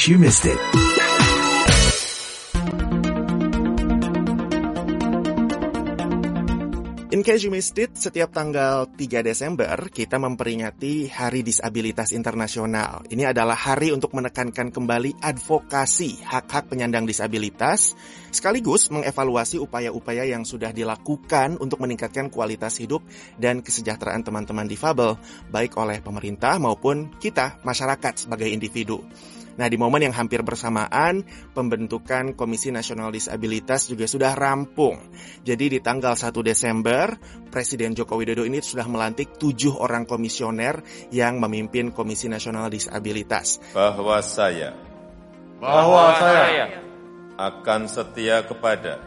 case you missed it. In case you missed it, setiap tanggal 3 Desember kita memperingati Hari Disabilitas Internasional. Ini adalah hari untuk menekankan kembali advokasi hak-hak penyandang disabilitas, sekaligus mengevaluasi upaya-upaya yang sudah dilakukan untuk meningkatkan kualitas hidup dan kesejahteraan teman-teman difabel, baik oleh pemerintah maupun kita, masyarakat sebagai individu. Nah, di momen yang hampir bersamaan, pembentukan Komisi Nasional Disabilitas juga sudah rampung. Jadi di tanggal 1 Desember, Presiden Joko Widodo ini sudah melantik 7 orang komisioner yang memimpin Komisi Nasional Disabilitas. Bahwa saya akan setia kepada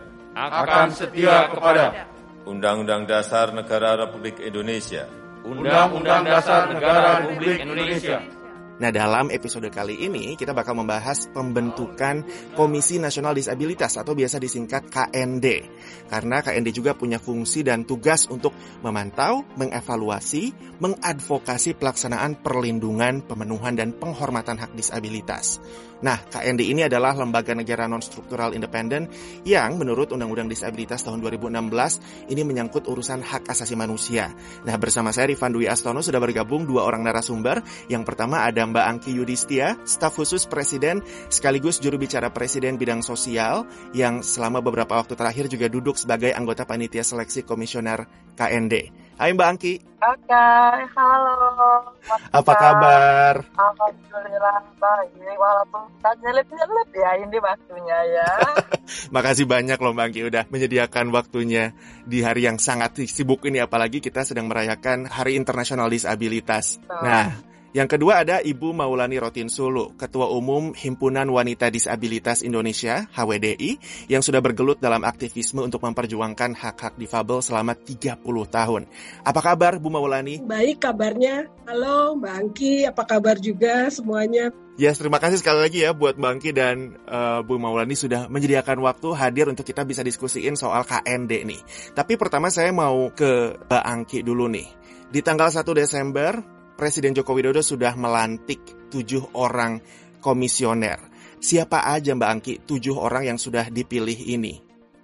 Undang-Undang Dasar Negara Republik Indonesia. Undang-Undang Dasar Negara Republik Indonesia. Nah, dalam episode kali ini kita bakal membahas pembentukan Komisi Nasional Disabilitas atau biasa disingkat KND. Karena KND juga punya fungsi dan tugas untuk memantau, mengevaluasi, mengadvokasi pelaksanaan perlindungan, pemenuhan, dan penghormatan hak disabilitas. Nah, KND ini adalah lembaga negara non-struktural independen yang menurut Undang-Undang Disabilitas tahun 2016 ini menyangkut urusan hak asasi manusia. Nah, bersama saya Rifan Dwi Astono sudah bergabung 2 orang narasumber. Yang pertama ada Mbak Angki Yudhistia, staf khusus Presiden sekaligus juru bicara Presiden bidang sosial yang selama beberapa waktu terakhir juga duduk sebagai anggota panitia seleksi komisioner KND. Hai Mbak Angki. Oke, halo. Apa kabar? Alhamdulillah baik, walaupun tak nyelip-nyelip ya ini waktunya ya. Makasih banyak loh Mbak Angki udah menyediakan waktunya di hari yang sangat sibuk ini, apalagi kita sedang merayakan Hari Internasional Disabilitas. Nah, yang kedua ada Ibu Maulani Rotinsulu, Ketua Umum Himpunan Wanita Disabilitas Indonesia, HWDI, yang sudah bergelut dalam aktivisme untuk memperjuangkan hak-hak difabel selama 30 tahun. Apa kabar Bu Maulani? Baik kabarnya. Halo Mbak Angki, apa kabar juga semuanya? Yes, terima kasih sekali lagi ya buat Mbak Angki dan Bu Maulani sudah menyediakan waktu hadir untuk kita bisa diskusiin soal KND nih. Tapi pertama saya mau ke Mbak Angki dulu nih. Di tanggal 1 Desember, Presiden Joko Widodo sudah melantik 7 orang komisioner. Siapa aja Mbak Angki 7 orang yang sudah dipilih ini?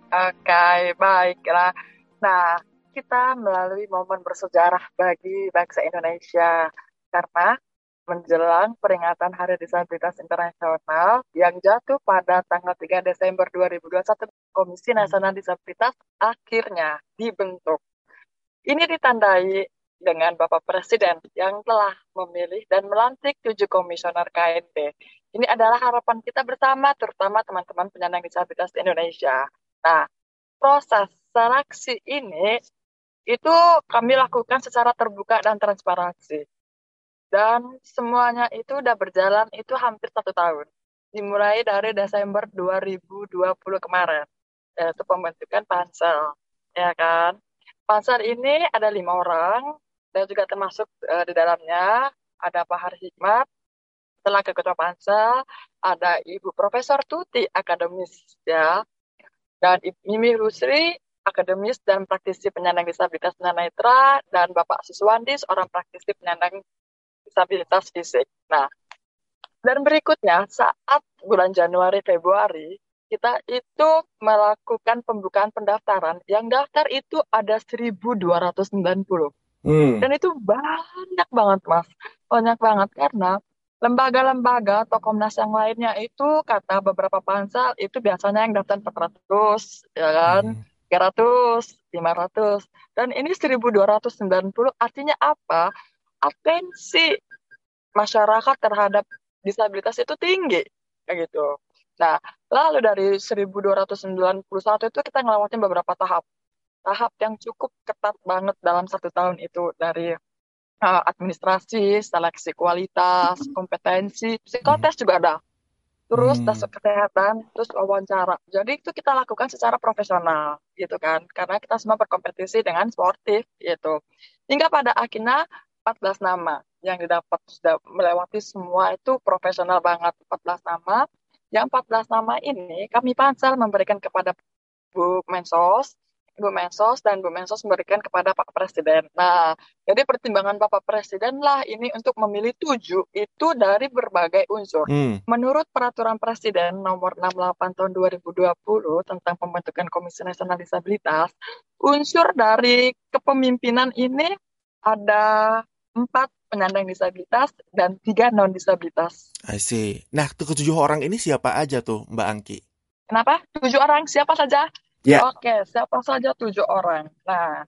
Oke, baiklah. Nah, kita melalui momen bersejarah bagi bangsa Indonesia karena menjelang peringatan Hari Disabilitas Internasional yang jatuh pada tanggal 3 Desember 2021, Komisi Nasional Disabilitas akhirnya dibentuk. Ini ditandai dengan Bapak Presiden yang telah memilih dan melantik 7 komisioner KND. Ini adalah harapan kita bersama, terutama teman-teman penyandang disabilitas di Indonesia. Nah, proses seleksi ini itu kami lakukan secara terbuka dan transparansi. Dan semuanya itu udah berjalan itu hampir 1 tahun. Dimulai dari Desember 2020 kemarin, yaitu pembentukan pansel. Ya kan? Pansel ini ada 5 orang, dan juga termasuk di dalamnya ada Pak Hari Hikmat, selaku Ketua Pansel, ada Ibu Profesor Tuti, akademis ya, dan Ibu Mimi Rusri, akademis dan praktisi penyandang disabilitas tunanetra, dan Bapak Suswandi, seorang praktisi penyandang disabilitas fisik. Nah, dan berikutnya saat bulan Januari Februari kita itu melakukan pembukaan pendaftaran, yang daftar itu ada 1.290. Dan itu banyak banget Mas, banyak banget karena lembaga-lembaga atau Komnas yang lainnya itu kata beberapa pansel itu biasanya yang daftar 400, ya kan, 300, 500, dan ini 1.290 artinya apa? Atensi masyarakat terhadap disabilitas itu tinggi, kayak gitu. Nah, lalu dari 1.291 itu kita ngelewatin beberapa tahap yang cukup ketat banget dalam 1 tahun itu, dari administrasi, seleksi kualitas, kompetensi, psikotes juga ada, terus tes kesehatan, terus wawancara. Jadi itu kita lakukan secara profesional gitu kan, karena kita semua berkompetisi dengan sportif gitu. Hingga pada akhirnya 14 nama yang didapat, sudah melewati semua itu profesional banget, 14 nama. Yang 14 nama ini kami pansel memberikan kepada Bu Mensos Bu Mensos dan Bu Mensos memberikan kepada Pak Presiden. Nah, jadi pertimbangan Bapak Presiden lah ini untuk memilih 7 itu dari berbagai unsur. Menurut Peraturan Presiden nomor 68 tahun 2020 tentang pembentukan Komisi Nasional Disabilitas, unsur dari kepemimpinan ini ada 4 penyandang disabilitas dan 3 non-disabilitas. I see. Nah, ke-7 orang ini siapa aja tuh, Mbak Angki? Kenapa? 7 orang, siapa saja? Ya. Oke, siapa saja 7 orang. Nah,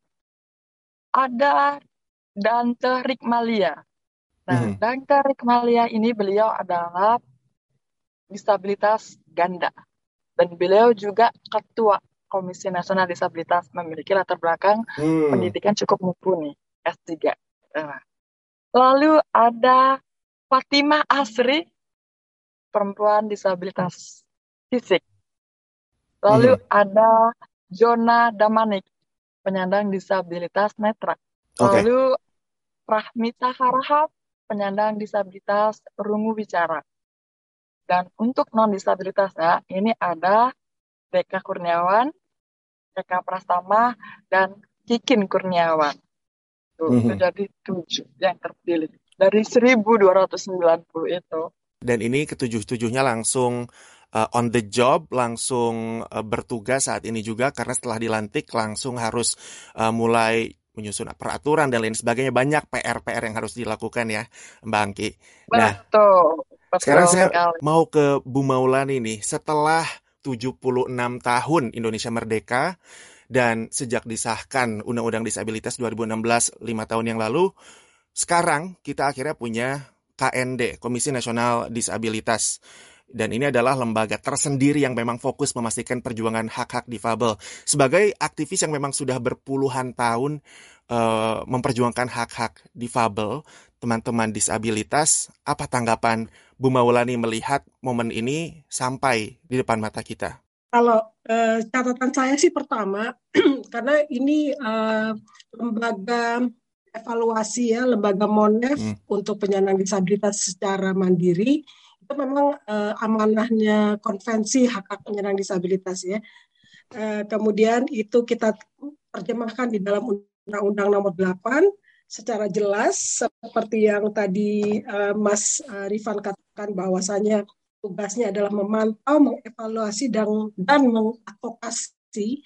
ada Dante Rikmalia. Nah, Dante Rikmalia ini beliau adalah disabilitas ganda. Dan beliau juga ketua Komisi Nasional Disabilitas, memiliki latar belakang pendidikan cukup mumpuni, S3. Nah. Lalu ada Fatimah Asri, perempuan disabilitas fisik. Lalu ada Jona Damanik, penyandang disabilitas netra. Lalu Rahmita Harahap, penyandang disabilitas rungu bicara. Dan untuk non-disabilitasnya, ini ada Deka Kurniawan, Deka Prastama, dan Kikin Kurniawan. Itu jadi 7 yang terpilih dari 1.290 itu. Dan ini ke-7-7-nya langsung on the job, langsung bertugas saat ini juga, karena setelah dilantik langsung harus mulai menyusun peraturan dan lain sebagainya. Banyak PR-PR yang harus dilakukan ya, Mbak Angki. Nah, betul sekarang saya sekali. mau ke Bu Maulani nih. Setelah 76 tahun Indonesia merdeka, dan sejak disahkan Undang-Undang Disabilitas 2016, 5 tahun yang lalu, sekarang kita akhirnya punya KND, Komisi Nasional Disabilitas. Dan ini adalah lembaga tersendiri yang memang fokus memastikan perjuangan hak-hak difabel. Sebagai aktivis yang memang sudah berpuluhan tahun memperjuangkan hak-hak difabel, teman-teman disabilitas, apa tanggapan Bu Maulani melihat momen ini sampai di depan mata kita? Kalau catatan saya sih pertama, karena ini lembaga evaluasi ya, lembaga Monef untuk penyandang disabilitas secara mandiri, itu memang amanahnya konvensi hak-hak penyandang disabilitas ya. Kemudian itu kita terjemahkan di dalam Undang-Undang Nomor 8 secara jelas, seperti yang tadi Mas Rifan katakan, bahwasanya tugasnya adalah memantau, mengevaluasi, dan mengadvokasi.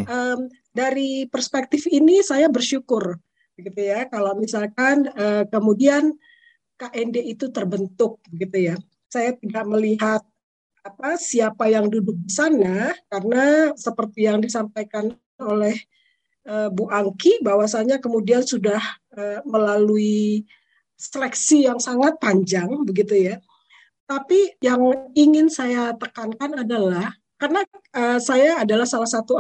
Dari perspektif ini saya bersyukur, gitu ya, kalau misalkan kemudian KND itu terbentuk, gitu ya. Saya tidak melihat siapa yang duduk di sana, karena seperti yang disampaikan oleh Bu Angki, bahwasanya kemudian sudah melalui seleksi yang sangat panjang, begitu ya. Tapi yang ingin saya tekankan adalah, karena saya adalah salah satu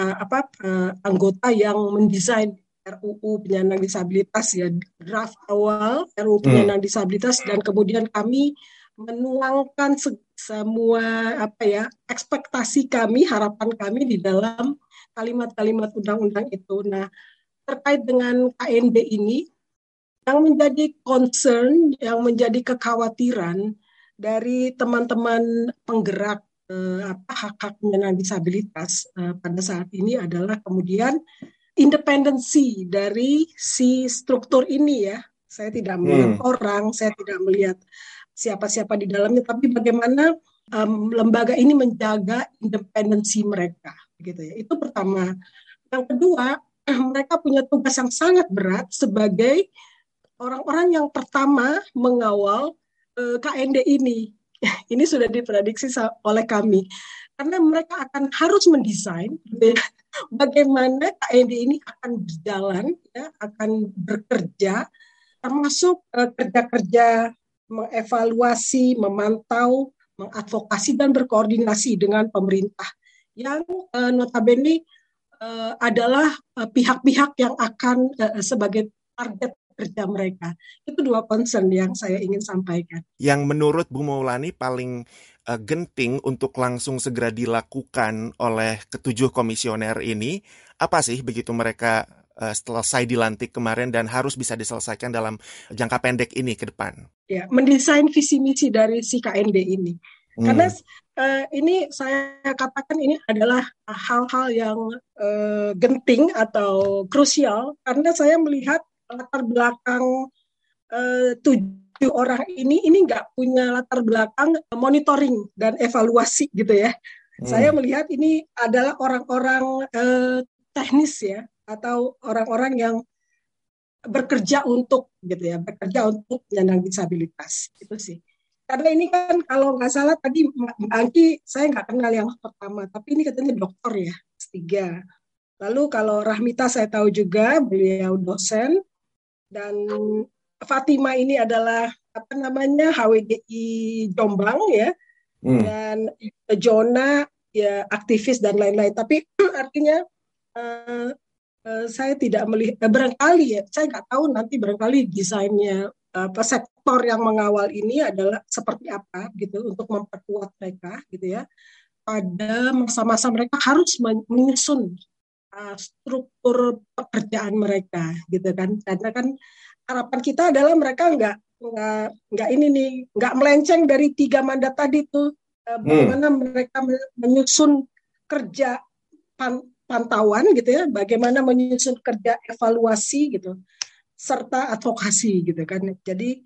anggota yang mendesain RUU penyandang disabilitas ya, draft awal RUU penyandang disabilitas, dan kemudian kami menuangkan semua ekspektasi kami, harapan kami di dalam kalimat-kalimat undang-undang itu. Nah, terkait dengan KND ini, yang menjadi concern, yang menjadi kekhawatiran dari teman-teman penggerak hak-hak penyandang disabilitas pada saat ini adalah kemudian independensi dari si struktur ini ya. Saya tidak melihat orang, saya tidak melihat siapa-siapa di dalamnya, tapi bagaimana lembaga ini menjaga independensi mereka, gitu ya. Itu pertama. Yang kedua, mereka punya tugas yang sangat berat sebagai orang-orang yang pertama mengawal KND ini. Ini sudah diprediksi oleh kami, karena mereka akan harus mendesain bagaimana KND ini akan berjalan, ya, akan bekerja, termasuk kerja-kerja mengevaluasi, memantau, mengadvokasi, dan berkoordinasi dengan pemerintah yang notabene adalah pihak-pihak yang akan sebagai target kerja mereka. Itu 2 concern yang saya ingin sampaikan. Yang menurut Bu Maulani paling genting untuk langsung segera dilakukan oleh ke-7 komisioner ini, apa sih begitu mereka selesai dilantik kemarin dan harus bisa diselesaikan dalam jangka pendek ini ke depan? Ya, mendesain visi misi dari si KND ini. Karena ini saya katakan ini adalah hal-hal yang genting atau krusial karena saya melihat latar belakang 7 orang ini nggak punya latar belakang monitoring dan evaluasi gitu ya. Saya melihat ini adalah orang-orang teknis ya atau orang-orang yang bekerja untuk gitu ya, bekerja untuk penyandang disabilitas itu sih. Karena ini kan kalau nggak salah tadi Mbak Angki saya nggak kenal yang pertama, tapi ini katanya dokter ya, S3. Lalu kalau Rahmita saya tahu juga beliau dosen dan Fatima ini adalah apa namanya HWGI Jombang ya, dan Jona ya aktivis dan lain-lain. Tapi artinya saya tidak melihat barangkali ya, saya nggak tahu nanti barangkali desainnya sektor yang mengawal ini adalah seperti apa gitu untuk memperkuat mereka gitu ya. Pada masa-masa mereka harus menyusun struktur pekerjaan mereka gitu kan, karena kan harapan kita adalah mereka nggak ini nih nggak melenceng dari 3 mandat tadi tuh, bagaimana mereka menyusun kerja pantauan gitu ya, bagaimana menyusun kerja evaluasi gitu serta advokasi gitu kan. Jadi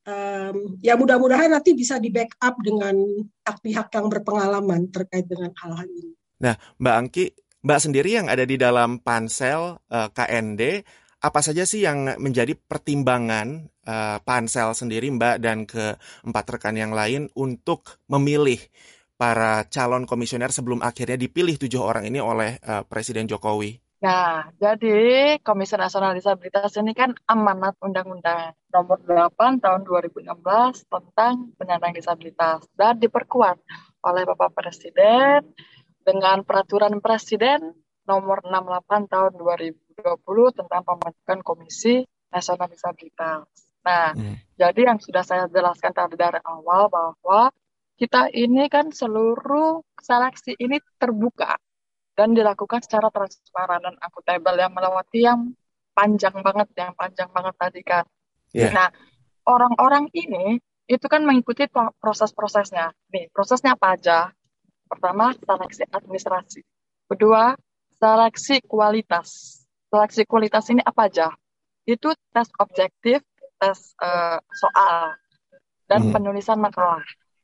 ya mudah-mudahan nanti bisa di backup dengan pihak yang berpengalaman terkait dengan hal-hal ini. Nah, Mbak Angki, Mbak sendiri yang ada di dalam pansel KND, apa saja sih yang menjadi pertimbangan pansel sendiri Mbak dan ke-4 rekan yang lain untuk memilih para calon komisioner sebelum akhirnya dipilih 7 orang ini oleh Presiden Jokowi? Nah, jadi Komisi Nasional Disabilitas ini kan amanat Undang-Undang Nomor 8 Tahun 2016 tentang penyandang disabilitas dan diperkuat oleh Bapak Presiden dengan Peraturan Presiden Nomor 68 Tahun 2020 tentang pembentukan Komisi Nasional Disabilitas. Nah, jadi yang sudah saya jelaskan tadi dari awal bahwa kita ini kan seluruh seleksi ini terbuka dan dilakukan secara transparan dan akuntabel yang melewati yang panjang banget tadi kan. Yeah. Nah, orang-orang ini itu kan mengikuti proses-prosesnya. Nih, prosesnya apa aja? Pertama, seleksi administrasi. Kedua, seleksi kualitas. Seleksi kualitas ini apa aja? Itu tes objektif, tes soal, dan penulisan makalah.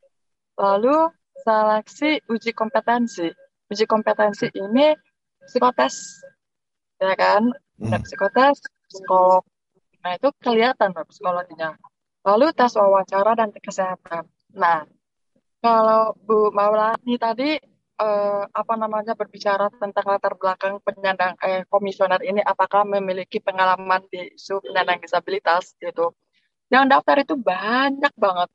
Lalu, seleksi uji kompetensi. Uji kompetensi ini psikotes, ya kan? Psikotes, psikolog. Nah, itu kelihatan psikologinya. Lalu tes wawancara dan tes kesehatan. Nah, kalau Bu Maulani tadi berbicara tentang latar belakang penyandang komisioner ini, apakah memiliki pengalaman di isu penyandang disabilitas gitu. Yang daftar itu banyak banget.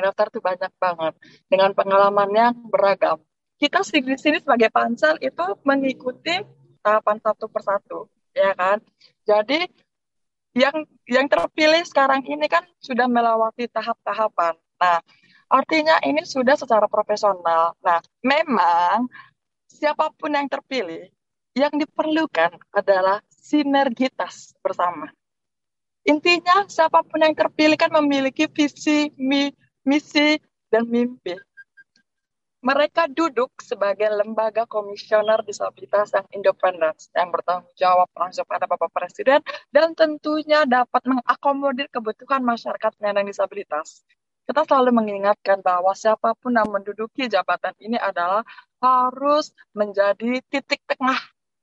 Dengan pengalaman yang beragam. Kita di sini sebagai pansel itu mengikuti tahapan satu persatu, ya kan? Jadi yang terpilih sekarang ini kan sudah melewati tahap-tahapan. Nah, artinya ini sudah secara profesional. Nah, memang siapapun yang terpilih, yang diperlukan adalah sinergitas bersama. Intinya siapapun yang terpilih kan memiliki visi, misi, dan mimpi. Mereka duduk sebagai lembaga komisioner disabilitas yang independen, yang bertanggung jawab langsung pada Bapak Presiden, dan tentunya dapat mengakomodir kebutuhan masyarakat penyandang disabilitas. Kita selalu mengingatkan bahwa siapapun yang menduduki jabatan ini adalah harus menjadi titik tengah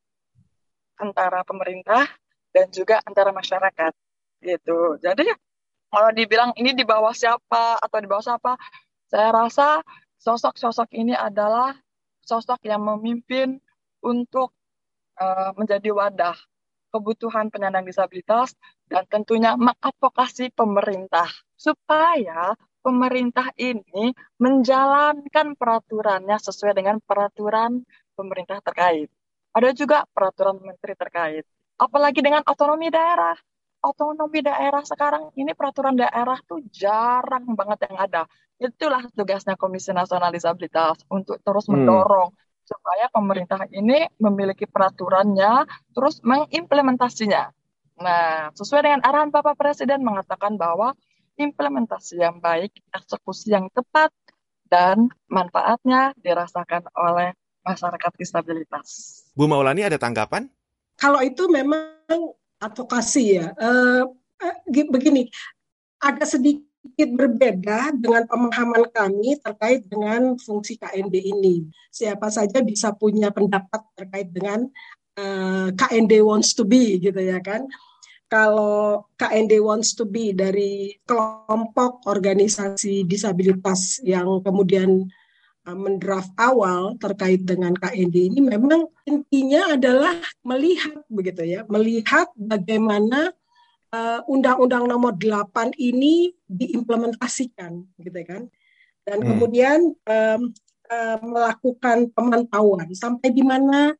antara pemerintah dan juga antara masyarakat. Gitu. Jadi kalau dibilang ini di bawah siapa atau di bawah siapa, saya rasa sosok-sosok ini adalah sosok yang memimpin untuk menjadi wadah kebutuhan penyandang disabilitas dan tentunya mengadvokasi pemerintah supaya pemerintah ini menjalankan peraturannya sesuai dengan peraturan pemerintah terkait. Ada juga peraturan menteri terkait. Apalagi dengan otonomi daerah. Otonomi daerah sekarang ini peraturan daerah tuh jarang banget yang ada. Itulah tugasnya Komisi Nasional Disabilitas untuk terus mendorong supaya pemerintah ini memiliki peraturannya, terus mengimplementasinya. Nah, sesuai dengan arahan Bapak Presiden mengatakan bahwa implementasi yang baik, eksekusi yang tepat, dan manfaatnya dirasakan oleh masyarakat disabilitas. Bu Maulani ada tanggapan? Kalau itu memang advokasi ya. Begini, agak sedikit berbeda dengan pemahaman kami terkait dengan fungsi KND ini. Siapa saja bisa punya pendapat terkait dengan KND wants to be gitu ya kan. Kalau KND wants to be dari kelompok organisasi disabilitas yang kemudian mendraft awal terkait dengan KND ini, memang intinya adalah melihat begitu ya, melihat bagaimana Undang-Undang Nomor 8 ini diimplementasikan gitu kan. Dan kemudian melakukan pemantauan sampai di mana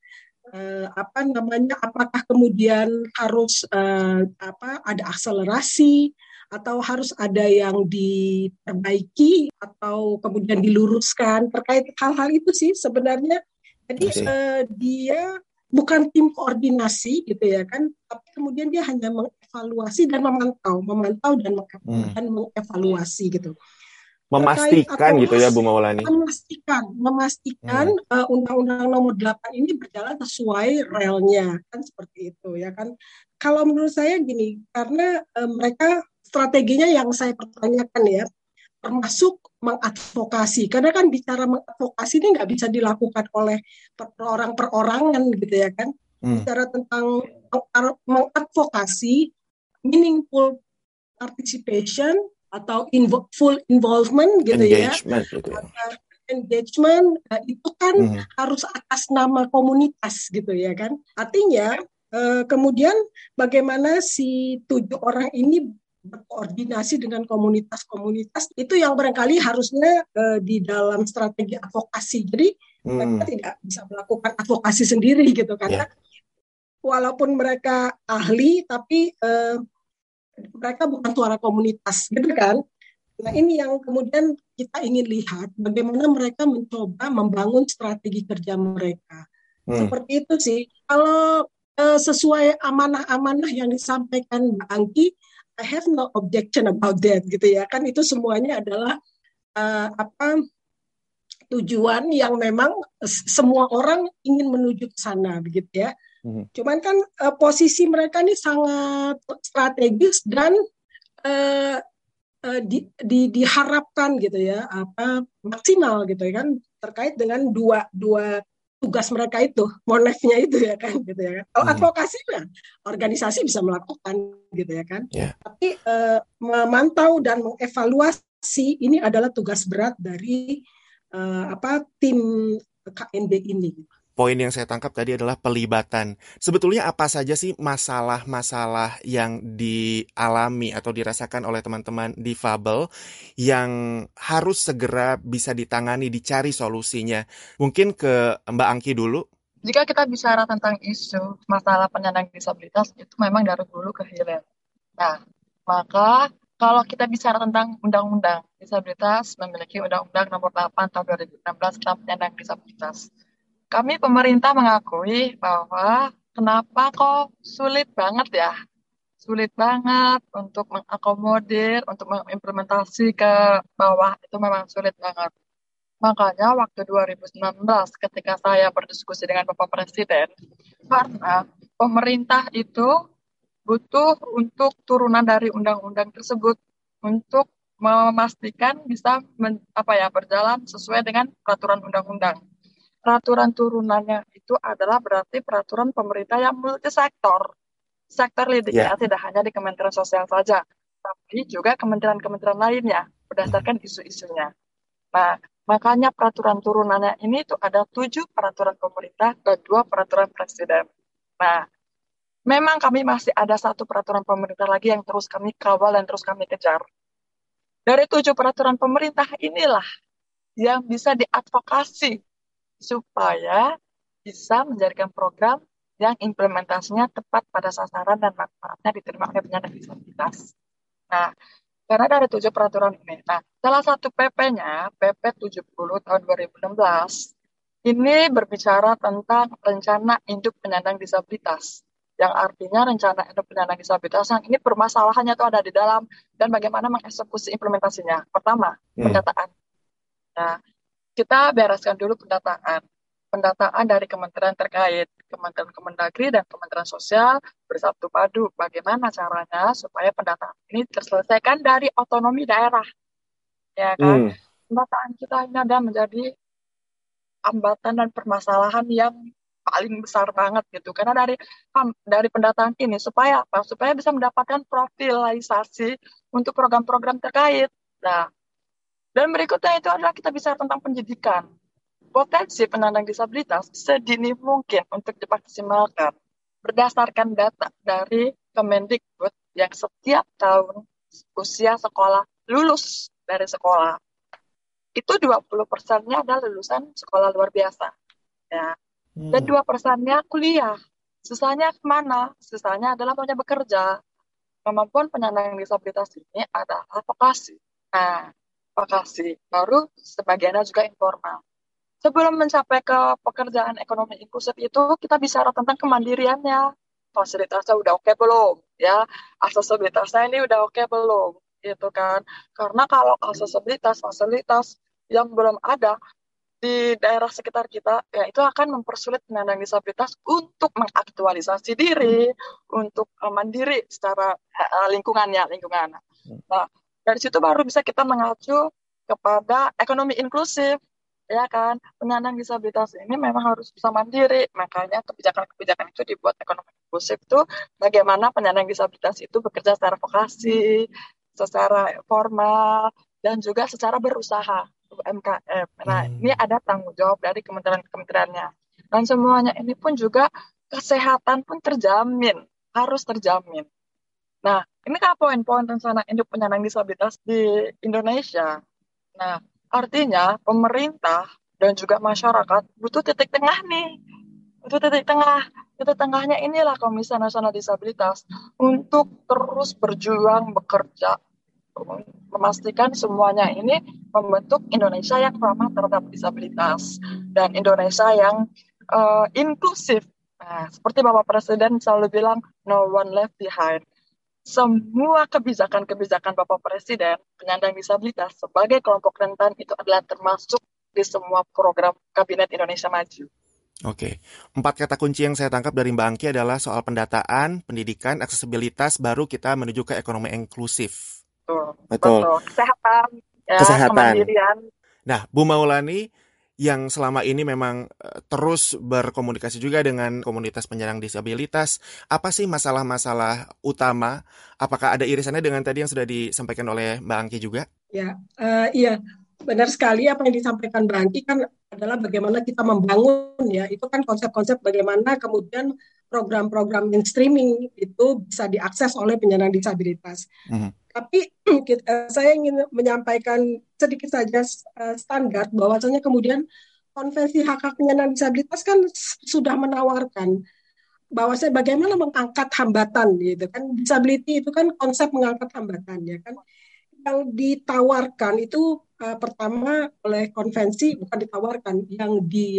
apakah kemudian harus ada akselerasi atau harus ada yang diperbaiki atau kemudian diluruskan terkait hal-hal itu sih sebenarnya. Jadi dia bukan tim koordinasi gitu ya kan, tapi kemudian dia hanya mengevaluasi dan memantau dan mengevaluasi gitu. Memastikan gitu ya Bu Maulani. Memastikan Undang-Undang Nomor 8 ini berjalan sesuai relnya kan, seperti itu ya kan. Kalau menurut saya gini, karena mereka strateginya yang saya pertanyakan ya, termasuk mengadvokasi. Karena kan bicara mengadvokasi ini nggak bisa dilakukan oleh perorangan gitu ya kan. Bicara tentang mengadvokasi, meaningful participation atau full involvement gitu engagement, ya. Gitu. Engagement itu kan harus atas nama komunitas gitu ya kan. Artinya kemudian bagaimana si 7 orang ini berkoordinasi dengan komunitas-komunitas itu yang barangkali harusnya di dalam strategi advokasi. Jadi mereka tidak bisa melakukan advokasi sendiri gitu karena walaupun mereka ahli tapi mereka bukan suara komunitas gitu kan. Nah ini yang kemudian kita ingin lihat bagaimana mereka mencoba membangun strategi kerja mereka. Seperti itu sih. Kalau sesuai amanah-amanah yang disampaikan Mbak Angki, I have no objection about that gitu ya kan. Itu semuanya adalah tujuan yang memang semua orang ingin menuju ke sana begitu ya. Cuman kan posisi mereka ini sangat strategis dan diharapkan gitu ya maksimal gitu ya kan terkait dengan dua tugas mereka itu, monefnya itu ya kan gitu ya. Kalau advokasi kan organisasi bisa melakukan gitu ya kan. Tapi memantau dan mengevaluasi ini adalah tugas berat dari tim KND ini. Poin yang saya tangkap tadi adalah pelibatan. Sebetulnya apa saja sih masalah-masalah yang dialami atau dirasakan oleh teman-teman difabel yang harus segera bisa ditangani, dicari solusinya? Mungkin ke Mbak Angki dulu. Jika kita bicara tentang isu masalah penyandang disabilitas, itu memang dari hulu ke hilir. Nah, maka kalau kita bicara tentang undang-undang disabilitas, memiliki Undang-Undang Nomor 8 tahun 2016 tentang penyandang disabilitas. Kami pemerintah mengakui bahwa kenapa kok sulit banget untuk mengakomodir, untuk mengimplementasi ke bawah, itu memang sulit banget. Makanya waktu 2019 ketika saya berdiskusi dengan Bapak Presiden, karena pemerintah itu butuh untuk turunan dari undang-undang tersebut untuk memastikan bisa berjalan sesuai dengan peraturan undang-undang. Peraturan turunannya itu adalah berarti peraturan pemerintah yang multisektor. Sektor leadingnya tidak hanya di Kementerian Sosial saja, tapi juga kementerian-kementerian lainnya berdasarkan isu-isunya. Nah, makanya peraturan turunannya ini itu ada 7 peraturan pemerintah dan 2 peraturan presiden. Nah, memang kami masih ada 1 peraturan pemerintah lagi yang terus kami kawal dan terus kami kejar. Dari 7 peraturan pemerintah inilah yang bisa diadvokasi supaya bisa menjadikan program yang implementasinya tepat pada sasaran dan manfaatnya diterima oleh penyandang disabilitas. Nah, karena dari 7 peraturan ini, salah satu PP-nya, PP 70 tahun 2016, ini berbicara tentang rencana induk penyandang disabilitas. Yang artinya rencana induk penyandang disabilitas yang ini permasalahannya itu ada di dalam dan bagaimana mengeksekusi implementasinya. Pertama, pendataan. Nah, kita bereskan dulu pendataan dari kementerian terkait, Kementerian Kemendagri dan Kementerian Sosial bersatu padu bagaimana caranya supaya pendataan ini terselesaikan dari otonomi daerah, ya kan? Pendataan kita ini ada menjadi hambatan dan permasalahan yang paling besar banget gitu, karena dari pendataan ini supaya apa? Supaya bisa mendapatkan profilisasi untuk program-program terkait. Nah, dan berikutnya itu adalah kita bicara tentang pendidikan. Potensi penyandang disabilitas sedini mungkin untuk dimaksimalkan berdasarkan data dari Kemendikbud yang setiap tahun usia sekolah lulus dari sekolah itu 20%-nya adalah lulusan sekolah luar biasa, ya. Dan 2%-nya kuliah. Sisanya kemana? Sisanya adalah maunya bekerja. Kemampuan penyandang disabilitas ini adalah vokasi. Nah, vokasi baru sebagiannya juga informal. Sebelum mencapai ke pekerjaan ekonomi inklusif itu, kita bicara tentang kemandiriannya. Fasilitasnya udah oke belum? Ya, aksesibilitasnya ini udah oke belum? Gitu kan. Karena kalau aksesibilitas, fasilitas yang belum ada di daerah sekitar kita, ya itu akan mempersulit penyandang disabilitas untuk mengaktualisasi diri, untuk mandiri secara lingkungan. Nah, dari situ baru bisa kita mengacu kepada ekonomi inklusif. Ya kan, penyandang disabilitas ini memang harus bisa mandiri, makanya kebijakan-kebijakan itu dibuat ekonomi inklusif itu bagaimana penyandang disabilitas itu bekerja secara vokasi, secara formal, dan juga secara berusaha, UMKM. Nah, ini ada tanggung jawab dari kementerian-kementeriannya. Dan semuanya ini pun juga kesehatan pun terjamin, harus terjamin. Nah, ini kan poin-poin rencana induk penyandang disabilitas di Indonesia. Nah, artinya pemerintah dan juga masyarakat butuh titik tengah nih. Butuh titik tengah. Titik tengahnya inilah Komisi Nasional Disabilitas untuk terus berjuang, bekerja, memastikan semuanya ini membentuk Indonesia yang ramah terhadap disabilitas dan Indonesia yang inklusif. Nah, seperti Bapak Presiden selalu bilang, no one left behind. Semua kebijakan-kebijakan Bapak Presiden penyandang disabilitas sebagai kelompok rentan itu adalah termasuk di semua program Kabinet Indonesia Maju. Oke, 4 kata kunci yang saya tangkap dari Mbak Angki adalah soal pendataan, pendidikan, aksesibilitas, baru kita menuju ke ekonomi inklusif. Betul. Kesehatan, kemandirian. Nah, Bu Maulani yang selama ini memang terus berkomunikasi juga dengan komunitas penyandang disabilitas. Apa sih masalah-masalah utama? Apakah ada irisannya dengan tadi yang sudah disampaikan oleh Mbak Angki juga? Ya, iya, benar sekali apa yang disampaikan Mbak Angki kan adalah bagaimana kita membangun ya. Itu kan konsep-konsep bagaimana kemudian program-program mainstreaming itu bisa diakses oleh penyandang disabilitas. Tapi saya ingin menyampaikan sedikit saja standar bahwasanya kemudian Konvensi Hak-Hak Penyandang Disabilitas kan sudah menawarkan bahwasanya bagaimana mengangkat hambatan gitu kan. Disability itu kan konsep mengangkat hambatan ya kan. Yang ditawarkan itu pertama oleh konvensi bukan ditawarkan, yang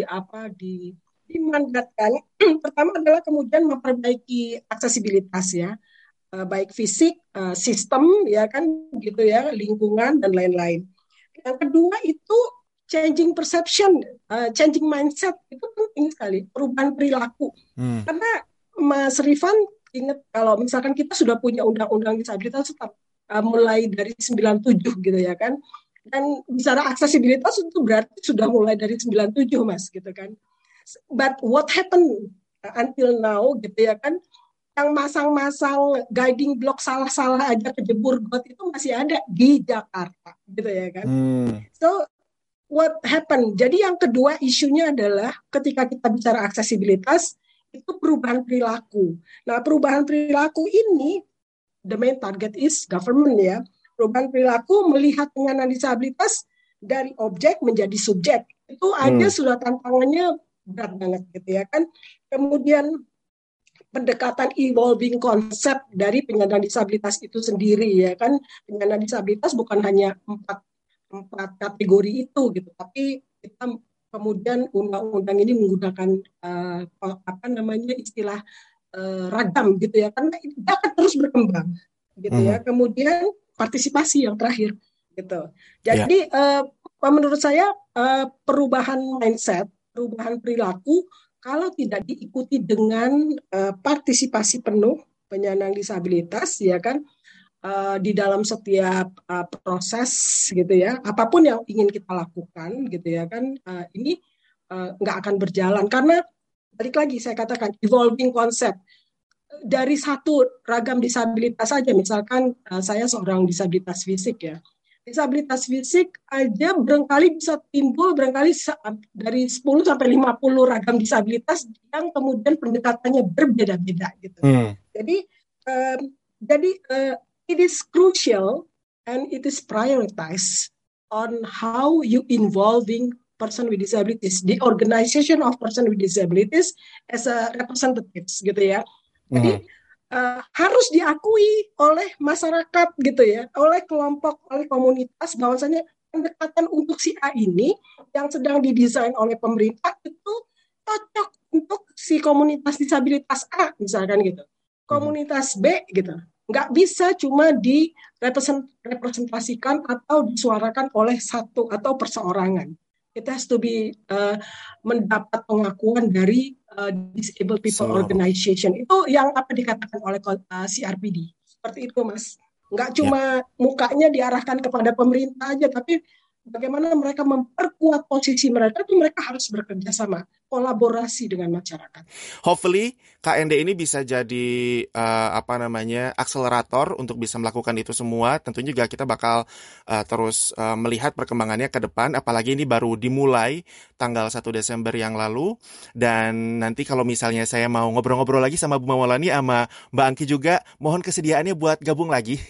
dimandatkan pertama adalah kemudian memperbaiki aksesibilitas ya. Baik fisik, sistem, ya kan, gitu ya, lingkungan dan lain-lain. Yang kedua itu changing perception, changing mindset itu penting sekali, perubahan perilaku. Karena Mas Rifan ingat kalau misalkan kita sudah punya undang-undang disabilitas mulai dari 97 gitu ya kan, dan bicara aksesibilitas itu berarti sudah mulai dari 97 Mas gitu kan. But what happened until now gitu ya kan, yang masang-masang guiding block salah-salah aja kejebur got itu masih ada di Jakarta gitu ya kan. So what happened? Jadi yang kedua isunya adalah ketika kita bicara aksesibilitas itu perubahan perilaku. Nah, perubahan perilaku ini the main target is government ya. Perubahan perilaku melihat penyandang disabilitas dari objek menjadi subjek. Itu aja sudah tantangannya berat banget gitu ya kan. Kemudian pendekatan evolving konsep dari penyandang disabilitas itu sendiri ya kan. Penyandang disabilitas bukan hanya empat kategori itu gitu, tapi kita kemudian undang-undang ini menggunakan istilah ragam gitu ya, karena itu akan terus berkembang gitu ya. Kemudian partisipasi yang terakhir gitu. Jadi menurut saya perubahan mindset, perubahan perilaku kalau tidak diikuti dengan partisipasi penuh penyandang disabilitas, ya kan, di dalam setiap proses gitu ya, apapun yang ingin kita lakukan gitu ya kan, ini nggak akan berjalan karena balik lagi saya katakan evolving konsep dari satu ragam disabilitas saja. Misalkan saya seorang disabilitas fisik ya, disabilitas fisik aja barangkali bisa timbul barangkali dari 10 sampai 50 ragam disabilitas yang kemudian pendekatannya berbeda-beda gitu. Jadi it is crucial and it is prioritized on how you involving person with disabilities, the organization of person with disabilities as a representatives gitu ya. Jadi harus diakui oleh masyarakat gitu ya, oleh kelompok, oleh komunitas bahwasanya pendekatan untuk si A ini yang sedang didesain oleh pemerintah itu cocok untuk si komunitas disabilitas A misalkan gitu. Komunitas B gitu. Nggak bisa cuma direpresentasikan atau disuarakan oleh satu atau perseorangan. It has to be mendapat pengakuan dari Disabled People Organization. Itu yang apa dikatakan oleh CRPD. Seperti itu, Mas. Nggak cuma mukanya diarahkan kepada pemerintah aja, tapi bagaimana mereka memperkuat posisi mereka, itu mereka harus bekerja sama, kolaborasi dengan masyarakat. Hopefully KND ini bisa jadi akselerator untuk bisa melakukan itu semua. Tentunya juga kita bakal terus melihat perkembangannya ke depan, apalagi ini baru dimulai tanggal 1 Desember yang lalu. Dan nanti kalau misalnya saya mau ngobrol-ngobrol lagi sama Bu Maulani sama Mbak Angki juga, mohon kesediaannya buat gabung lagi.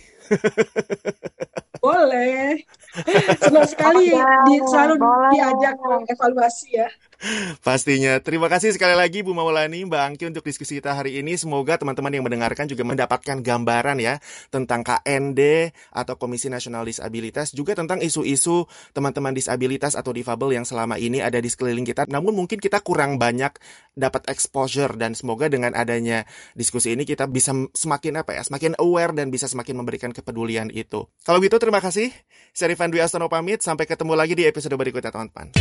Boleh. Senang sekali selalu diajak evaluasi ya. Pastinya. Terima kasih sekali lagi Bu Maulani, Mbak Angki untuk diskusi kita hari ini. Semoga teman-teman yang mendengarkan juga mendapatkan gambaran ya tentang KND atau Komisi Nasional Disabilitas, juga tentang isu-isu teman-teman disabilitas atau difabel yang selama ini ada di sekeliling kita. Namun mungkin kita kurang banyak dapat exposure, dan semoga dengan adanya diskusi ini kita bisa semakin aware dan bisa semakin memberikan kepedulian itu. Kalau gitu terima kasih. Saya Rifan Dwi Astono pamit. Sampai ketemu lagi di episode berikutnya, teman-teman.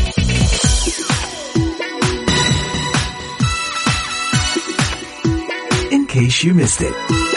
In case you missed it.